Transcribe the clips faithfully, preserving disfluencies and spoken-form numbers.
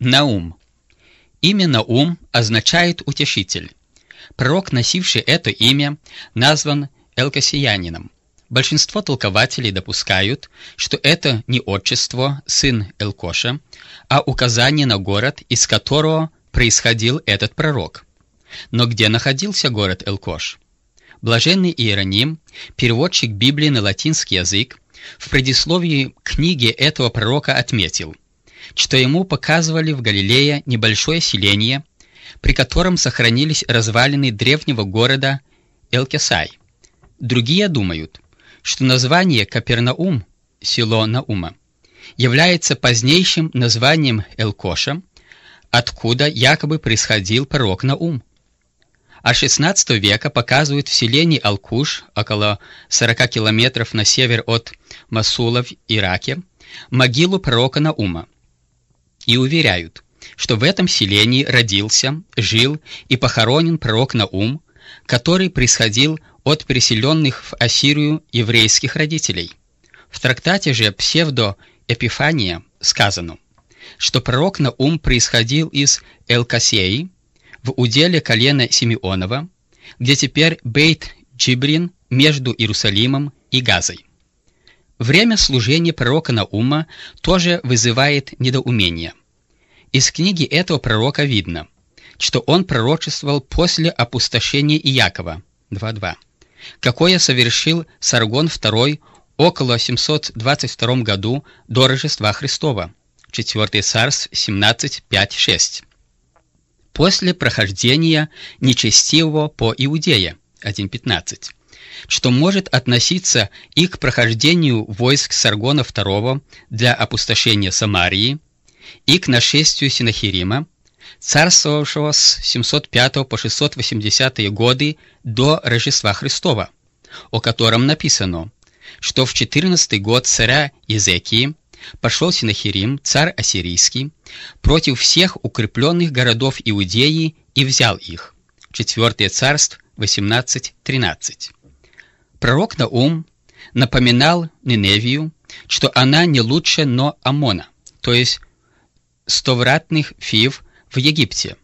Наум. Имя Наум означает «утешитель». Пророк, носивший это имя, назван элкосиянином. Большинство толкователей допускают, что это не отчество, сын Элкоша, а указание на город, из которого происходил этот пророк. Но где находился город Элкош? Блаженный Иероним, переводчик Библии на латинский язык, в предисловии книги этого пророка отметил, что ему показывали в Галилее небольшое селение, при котором сохранились развалины древнего города Элкесай. Другие думают, что название Капернаум, село Наума, является позднейшим названием Элкоша, откуда якобы происходил пророк Наум. А шестнадцатого века показывают в селении Алкуш, около сорока километров на север от Мосула в Ираке, могилу пророка Наума. И уверяют, что в этом селении родился, жил и похоронен пророк Наум, который происходил от переселенных в Ассирию еврейских родителей. В трактате же «Псевдоэпифания» сказано, что пророк Наум происходил из Элкасеи, в уделе колена Симеонова, где теперь Бейт-Джибрин между Иерусалимом и Газой. Время служения пророка Наума тоже вызывает недоумение. Из книги этого пророка видно, что он пророчествовал после опустошения Иакова, два два, какое совершил Саргон второй около семьсот двадцать втором году до Рождества Христова, четвёртое Царств семнадцать пять шесть. После прохождения нечестивого по Иудее, один пятнадцать, что может относиться и к прохождению войск Саргона второго для опустошения Самарии, и к нашествию Синахирима, царствовавшего с семьсот пятого по шестьсот восьмидесятые годы до Рождества Христова, о котором написано, что в четырнадцатый год царя Иезекии пошел Синахирим, царь ассирийский, против всех укрепленных городов Иудеи и взял их. четвёртое Царств восемнадцать тринадцать. Пророк Наум напоминал Ниневию, что она не лучше, но Амона, то есть стовратных фив в Египте,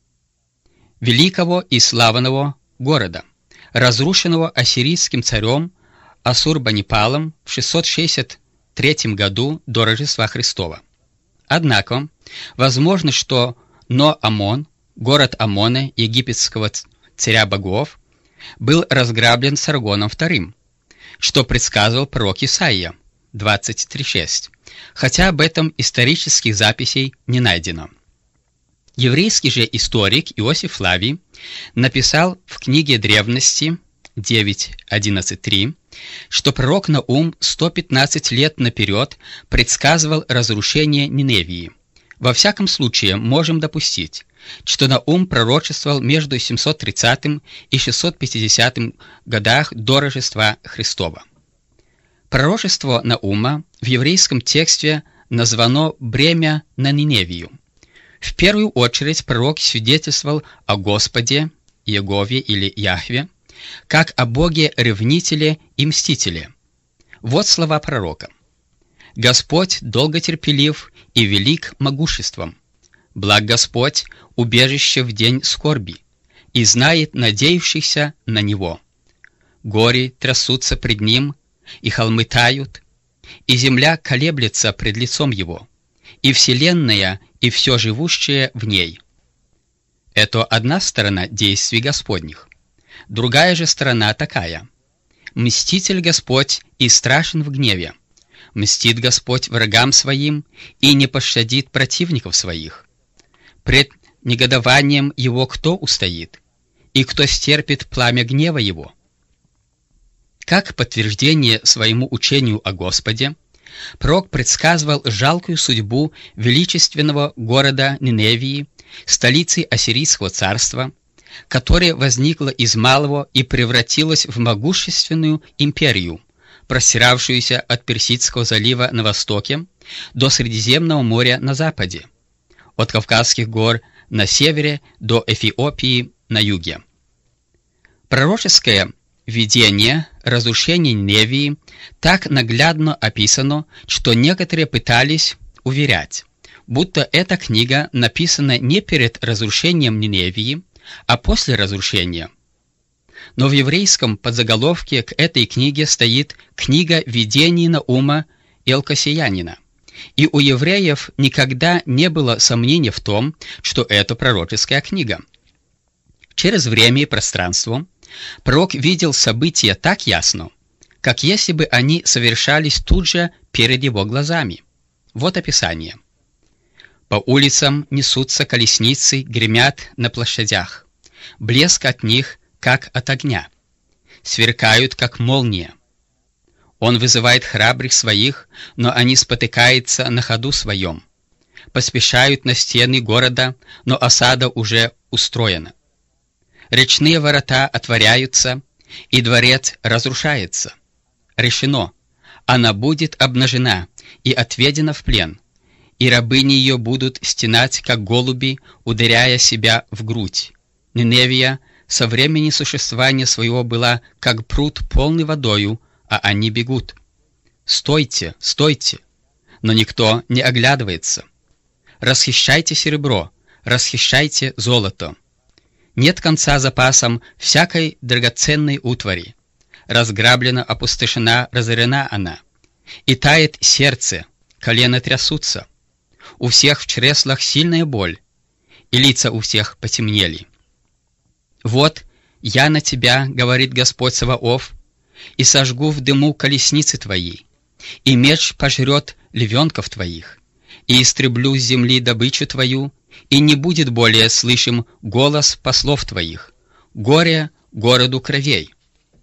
великого и славного города, разрушенного ассирийским царем Ассурбанипалом в шестьсот шестьдесят третьем году до Рождества Христова. Однако, возможно, что Но-Амон, город Амона, египетского царя богов, был разграблен Саргоном вторым, что предсказывал пророк Исаия, двадцать три шесть, хотя об этом исторических записей не найдено. Еврейский же историк Иосиф Флавий написал в книге древности девять одиннадцать три, что пророк Наум сто пятнадцать лет наперед предсказывал разрушение Ниневии. Во всяком случае, можем допустить, что Наум пророчествовал между семьсот тридцатым и шестьсот пятидесятым годах до Рождества Христова. Пророчество Наума в еврейском тексте названо «бремя на Ниневию». В первую очередь пророк свидетельствовал о Господе, Иегове или Яхве, как о Боге-ревнителе и мстителе. Вот слова пророка. «Господь долготерпелив и велик могуществом. Благ Господь, убежище в день скорби, и знает надеющихся на Него. Гори трясутся пред Ним, и холмы тают, и земля колеблется пред лицом Его, и вселенная, и все живущее в ней». Это одна сторона действий Господних. Другая же сторона такая. «Мститель Господь и страшен в гневе. Мстит Господь врагам своим и не пощадит противников своих. Пред негодованием Его кто устоит? И кто стерпит пламя гнева Его?» Как подтверждение своему учению о Господе, пророк предсказывал жалкую судьбу величественного города Ниневии, столицы Ассирийского царства, которая возникла из малого и превратилась в могущественную империю, простиравшуюся от Персидского залива на востоке до Средиземного моря на западе, от Кавказских гор на севере до Эфиопии на юге. Пророческое видение разрушения Ниневии так наглядно описано, что некоторые пытались уверять, будто эта книга написана не перед разрушением Ниневии, а после разрушения. Но в еврейском подзаголовке к этой книге стоит «Книга видений Наума Элкосиянина». И у евреев никогда не было сомнения в том, что это пророческая книга. Через время и пространство пророк видел события так ясно, как если бы они совершались тут же перед его глазами. Вот описание. «По улицам несутся колесницы, гремят на площадях. Блеск от них, как от огня. Сверкают, как молния. Он вызывает храбрых своих, но они спотыкаются на ходу своем. Поспешают на стены города, но осада уже устроена. Речные ворота отворяются, и дворец разрушается. Решено, она будет обнажена и отведена в плен, и рабыни ее будут стенать, как голуби, ударяя себя в грудь. Ниневия со времени существования своего была, как пруд, полный водою, а они бегут. Стойте, стойте! Но никто не оглядывается. Расхищайте серебро, расхищайте золото. Нет конца запасам всякой драгоценной утвари. Разграблена, опустошена, разорена она. И тает сердце, колено трясутся. У всех в чреслах сильная боль, и лица у всех потемнели. Вот я на тебя, говорит Господь Саваоф, и сожгу в дыму колесницы твои, и меч пожрет львенков твоих, и истреблю с земли добычу твою, и не будет более слышим голос послов твоих. Горе городу кровей.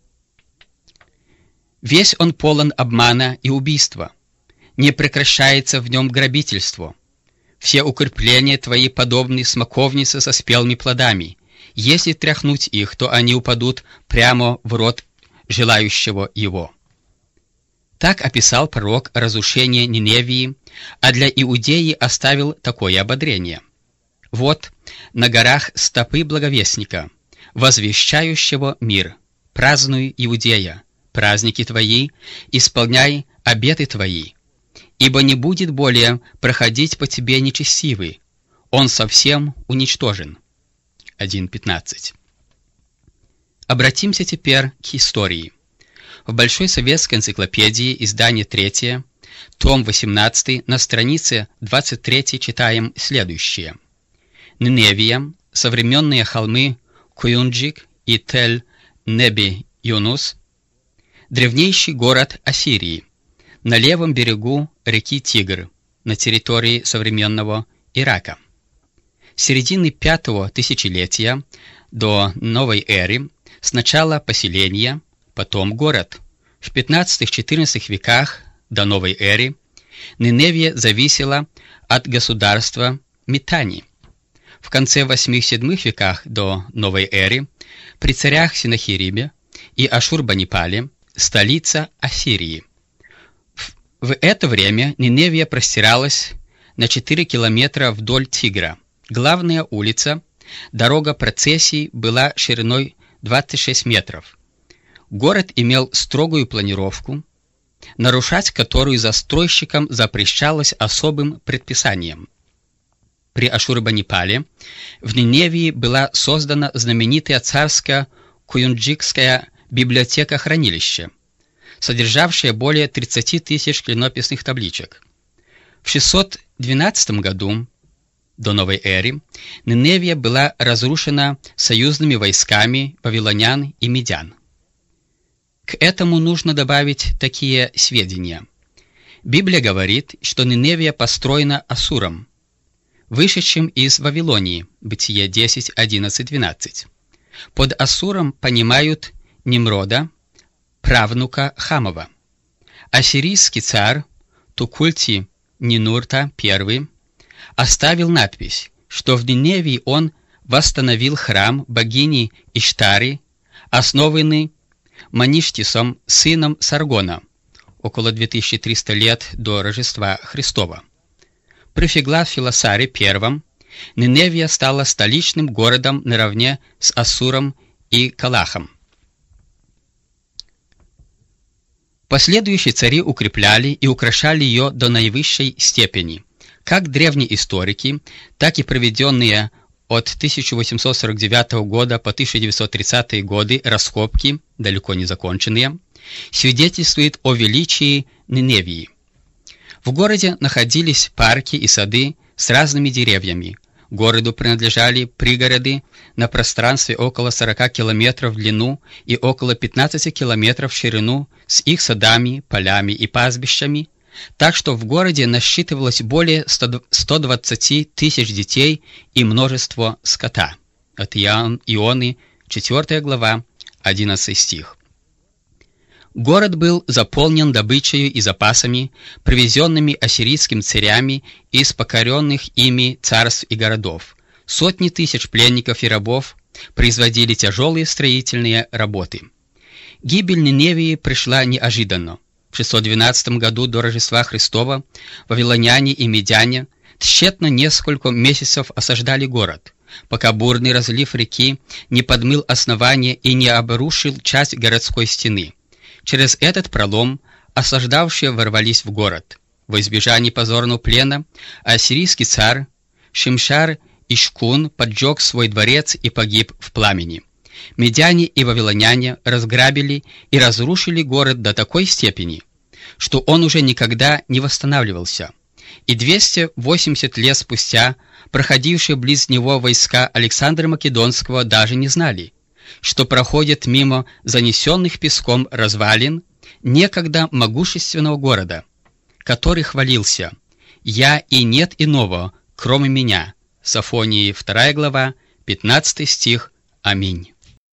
Весь он полон обмана и убийства. Не прекращается в нем грабительство. Все укрепления твои подобны смоковнице со спелыми плодами. Если тряхнуть их, то они упадут прямо в рот желающего его». Так описал пророк разрушение Ниневии, а для Иудеи оставил такое ободрение. «Вот на горах стопы благовестника, возвещающего мир. Празднуй, Иудея, праздники твои, исполняй обеты твои, ибо не будет более проходить по тебе нечестивый, он совсем уничтожен». один пятнадцать. Обратимся теперь к истории. В Большой советской энциклопедии, издание третье, том восемнадцатый, на странице двадцать третьей читаем следующее. Ниневия, современные холмы Куюнджик и Тель-Неби-Юнус, древнейший город Ассирии, на левом берегу реки Тигр, на территории современного Ирака. С середины пятого тысячелетия до новой эры сначала поселение, потом город. В пятнадцатом-четырнадцатом веках до новой эры Ниневия зависела от государства Митани. В конце восьмом-седьмом веках до новой эры при царях Синахирибе и Ашурбанипале столица Ассирии. В это время Ниневия простиралась на четыре километра вдоль Тигра. Главная улица, дорога процессий, была шириной двадцать шесть метров. Город имел строгую планировку, нарушать которую застройщикам запрещалось особым предписанием. При Ашурбанипале в Ниневии была создана знаменитая царская Куюнджикская библиотека-хранилище, содержавшая более тридцати тысяч клинописных табличек. В шестьсот двенадцатом году до новой эры Ниневия была разрушена союзными войсками вавилонян и медян. К этому нужно добавить такие сведения. Библия говорит, что Ниневия построена Ассуром, вышедшим из Вавилонии, Бытие десять, одиннадцать, двенадцать. Под Ассуром понимают Немрода, правнука Хамова. Ассирийский царь Тукульти-Нинурта I оставил надпись, что в Ниневии он восстановил храм богини Иштары, основанный Маништисом, сыном Саргона, около две тысячи триста лет до Рождества Христова. При Феглаф-Филосаре I Ниневия стала столичным городом наравне с Ассуром и Калахом. Последующие цари укрепляли и украшали ее до наивысшей степени. Как древние историки, так и проведенные от тысяча восемьсот сорок девятого года по тысяча девятьсот тридцатые годы раскопки, далеко не законченные, свидетельствуют о величии Ниневии. В городе находились парки и сады с разными деревьями. Городу принадлежали пригороды на пространстве около сорока километров в длину и около пятнадцати километров в ширину с их садами, полями и пастбищами, так что в городе насчитывалось более ста двадцати тысяч детей и множество скота. От Ионы, четвёртая глава, одиннадцатый стих. Город был заполнен добычей и запасами, привезенными ассирийскими царями из покоренных ими царств и городов. Сотни тысяч пленников и рабов производили тяжелые строительные работы. Гибель Ниневии пришла неожиданно. В шестьсот двенадцатом году до Рождества Христова вавилоняне и медяне тщетно несколько месяцев осаждали город, пока бурный разлив реки не подмыл основание и не обрушил часть городской стены. Через этот пролом осаждавшие ворвались в город. Во избежание позорного плена ассирийский царь Шимшар-Ишкун поджег свой дворец и погиб в пламени. Медяне и вавилоняне разграбили и разрушили город до такой степени, что он уже никогда не восстанавливался. И двести восемьдесят лет спустя проходившие близ него войска Александра Македонского даже не знали, что проходит мимо занесенных песком развалин некогда могущественного города, который хвалился: «Я и нет иного, кроме меня». Софонии, вторая глава, пятнадцатый стих. Аминь.